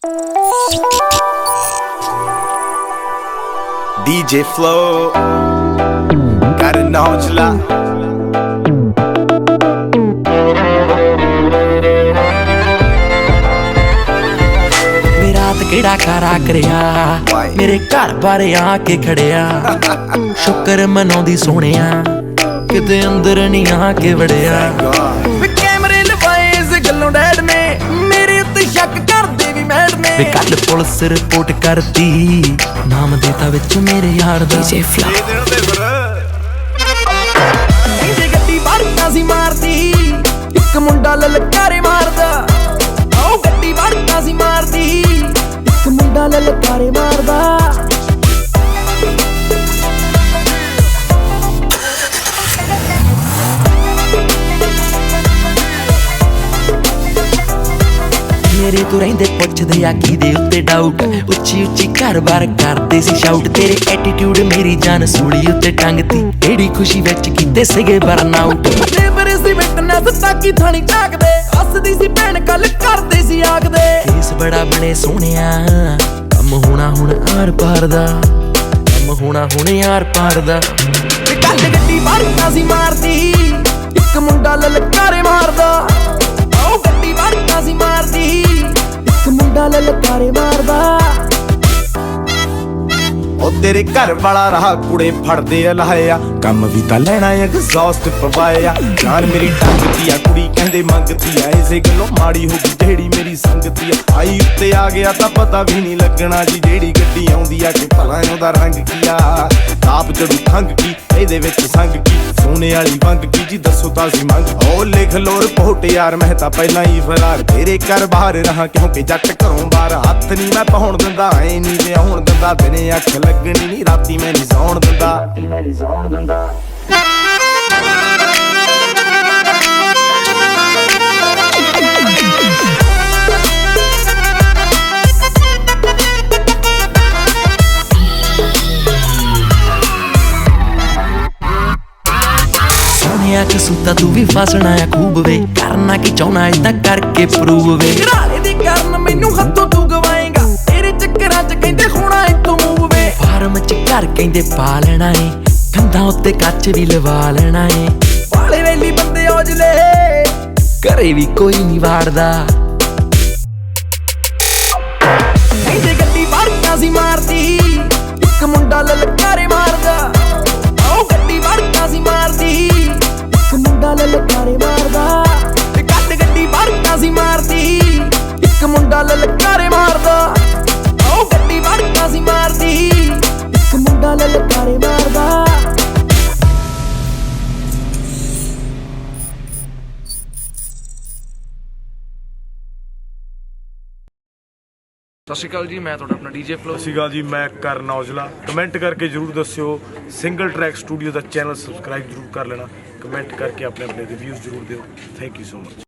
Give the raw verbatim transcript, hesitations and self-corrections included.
D J Flow, got a Nojala. ਰਾਤ ਕਿਹੜਾ ਕਾਰਾ ਕਰਿਆ ਮੇਰੇ ਘਰ ਬਾਰੇ ਆ ਕੇ ਖੜਿਆ ਸ਼ੁਕਰ ਮਨਾਉਂਦੀ ਸੋਹਣਿਆ ਕਿਤੇ ਅੰਦਰ ਨਹੀਂ ਆ ਕੇ ਵੜਿਆ ਵੇ ਕੈਮਰੇ ਲਵਾਏ ਇਸ ਗੱਲੋਂ ਡੈਡ ਨੇ ਮੇਰੇ ਉੱਤੇ ਸ਼ੱਕ ਕਰਦੇ ਵੀ ਮੈਡ ਨੇ ਵੇ ਕੱਲ ਪੁਲਿਸ ਰਿਪੋਰਟ ਕਰਤੀ ਨਾਮ ਦੇਤਾ ਵਿੱਚ ਮੇਰੇ ਯਾਰ ਦਾ ਡੀਜੇ ਫਲਾ ਕਹਿੰਦੇ ਗੱਡੀ ਬਾੜੀਆਂ ਸੀ ਮਾਰਦੀ ਇੱਕ ਮੁੰਡਾ ਲਲਕਾਰੇ ਮਾਰਦਾ ਉਹ ਗੱਡੀ ਬਾੜੀਆਂ ਸੀ ਮਾਰਦੀ ਇੱਕ ਮੁੰਡਾ ਲਲਕਾਰੇ ਮਾਰਦਾ ਮੇਰੇ ਤੋਂ ਰਹਿੰਦੇ ਪੁੱਛਦੇ ਆ ਕਿਹਦੇ ਉੱਤੇ ਡਾਊਟ ਉੱਚੀ ਉੱਚੀ ਘਰ-ਬਾਰ ਕਰਦੇ ਸੀ ਸ਼ਾਊਟ ਤੇਰੇ ਐਟੀਟਿਊਡ ਮੇਰੀ ਜਾਨ ਸੂਲੀ ਉੱਤੇ ਟੰਗਤੀ ਏੜੀ ਖੁਸ਼ੀ ਵਿੱਚ ਕੀਤੇ ਸੀਗੇ ਬਰਨ ਆਊਟ ਲੇਬਰ ਸੀ ਵਿਟਨੈਸ ਤਾਕੀ ਥਾਣੀ ਝਾਕਦੇ ਹੱਸਦੀ ਸੀ ਭੈਣ ਗੱਲ ਕਰਦੇ ਸੀ ਆਖਦੇ ਕੇਸ ਬੜਾ ਬਣੇ ਸੋਹਣਿਆ ਕੰਮ ਹੋਣਾ ਹੁਣ ਆਰ ਪਾਰ ਦਾ ਕੰਮ ਹੋਣਾ ਹੁਣ ਯਾਰ ਪਾਰ ਦਾ ਕੱਲ ਗੱਡੀ ਬਾੜੀਆਂ ਸੀ ਮਾਰਦੀ ਇੱਕ ਮੁੰਡਾ ਲਲਕਾਰੇ ਮਾਰਦਾ ਉਹ ਗੱਡੀ ਬਾੜੀਆਂ ਸੀ ਮਾਰਦੀ ਇੱਕ ਮੁੰਡਾ ਲਲਕਾਰੇ ਮਾਰਦਾ ਉਹ ਤੇਰੇ ਘਰ ਵਾਲਾ ਰਹਾ ਕੁੜੇ ਫੜਦੇ ਆ ਲਾਇਆ ਕੰਮ ਵੀ ਤਾਂ ਲੈਣਾ ਐਗਜ਼ੌਸਟ ਪਵਾਇਆ ਜਾਨ ਮੇਰੀ ਟੰਗਦੀ ਆ ਕੁੜੀ ਕਹਿੰਦੇ ਮੰਗਦੀ ਆ ਇਸੇ ਗੱਲੋਂ ਮਾੜੀ ਹੋ ਗਈ ਜਿਹੜੀ ਮੇਰੀ ਸੰਗਤੀ ਆ ਆਈ ਉੱਤੇ ਆ ਗਿਆ ਤਾਂ ਪਤਾ ਵੀ ਨਹੀਂ ਲੱਗਣਾ ਜੀ ਜਿਹੜੀ ਗੱਡੀ ਆਉਂਦੀ ਆ ਕਿ ਭਲਾ ਉਹਦਾ ਰੰਗ ਕੀ ਆ ਤਾਪ ਜੜੂ ਖੰਗ ਕੀ ਇਹਦੇ ਵਿੱਚ ਸੰਗ ਕੀ ਸੋਨੇ ਵਾਲੀ ਵੰਗ ਕੀ ਜੀ ਦੱਸੋ ਤਾਂ ਸੀ ਮੰਗ ਉਹ ਲਿਖ ਲੋ ਰਿਪੋਰਟ ਯਾਰ ਮੈਂ ਤਾਂ ਪਹਿਲਾਂ ਹੀ ਫਰਾਰ ਤੇਰੇ ਘਰ ਬਾਹਰ ਰਹਾ ਕਿਉਂਕਿ ਜੱਟ ਘਰੋਂ ਬਾਹਰ ਹੱਥ ਨਹੀਂ ਮੈਂ ਪਾਉਣ ਦਿੰਦਾ ਐ ਨਹੀਂ ਵਿਆਹੁਣ ਦਿੰਦਾ ਦਿਨੇ ਅੱਖ ਲੱਗਣੀ ਨੀ ਰਾਤੀ ਮੈਂ ਨਹੀਂ ਸੌਣ ਦਿੰਦਾ ਮੈਂ ਨਹੀਂ ਸੌਣ ਦਿੰਦਾ ਸੋਹਣਿਆ ਕਸੂਤਾ ਤੂੰ ਵੀ ਫਸਣਾ ਆ ਖੂਬ ਵੇ ਕਰਨਾ ਕੀ ਚਾਹਣਾ ਏਦਾਂ ਕਰਕੇ ਪ੍ਰੂਵ ਵੇ ਘਰਾਲੇ ਦੀ ਕਰਨ ਮੈਨੂੰ ਹੱਥੋਂ ਤੂੰ ਗਵਾਏਗਾ ਤੇਰੇ ਚੱਕਰਾਂ ਚ ਕਹਿੰਦੇ ਹੋਣਾ ਇੱਥੋਂ ਮੂਵ ਵੇ ਫਾਰਮ ਚ ਘਰ ਕਹਿੰਦੇ ਪਾ ਲੈਣਾ ਏ ਕੰਧਾਂ ਉੱਤੇ ਕੱਚ ਵੀ ਲਵਾ ਲੈਣਾ ਏ ਵਾਲੇ ਵੇਲੀ ਬੰਦੇ ਔਜਲੇ ਘਰੇ ਵੀ ਕੋਈ ਨਹੀਂ ਵਾੜਦਾ ਕਹਿੰਦੇ ਗੱਡੀ ਬਾੜੀਆਂ ਸੀ ਮਾਰਦੀ ਇੱਕ ਮੁੰਡਾ ਲਲਕਾਰੇ ਮਾਰਦਾ ਉਹ ਗੱਡੀ ਬਾੜੀਆਂ ਸੀ ਮਾਰਦੀ ਇੱਕ ਮੁੰਡਾ ਲਲਕਾਰੇ ਮਾਰਦਾ ਤੇ ਕੱਲ ਗੱਡੀ ਬਾੜੀਆਂ ਸੀ ਮਾਰਦੀ ਇੱਕ ਮੁੰਡਾ ਲਲਕਾਰੇ ਮਾਰਦਾ ਉਹ ਗੱਡੀ ਬਾੜੀਆਂ ਸੀ ਮਾਰਦੀ ਇੱਕ ਮੁੰਡਾ ਲਲਕਾਰੇ ਮਾਰਦਾ ਸਤਿ ਸ਼੍ਰੀ ਅਕਾਲ ਜੀ, ਮੈਂ ਤੁਹਾਡਾ ਆਪਣਾ ਡੀਜੇ ਫਲੋ। ਸਤਿ ਸ਼੍ਰੀ ਅਕਾਲ ਜੀ, ਮੈਂ ਕਰਨ ਔਜਲਾ। ਕਮੈਂਟ ਕਰਕੇ ਜਰੂਰ ਦੱਸਿਓ। ਸਿੰਗਲ ਟਰੈਕ ਸਟੂਡੀਓ ਦਾ ਚੈਨਲ ਸਬਸਕ੍ਰਾਈਬ ਜਰੂਰ ਕਰ ਲੈਣਾ। ਕਮੈਂਟ ਕਰਕੇ ਆਪਣੇ ਆਪਣੇ ਰਿਵਿਊਜ਼ ਜਰੂਰ ਦਿਓ। Thank you so much.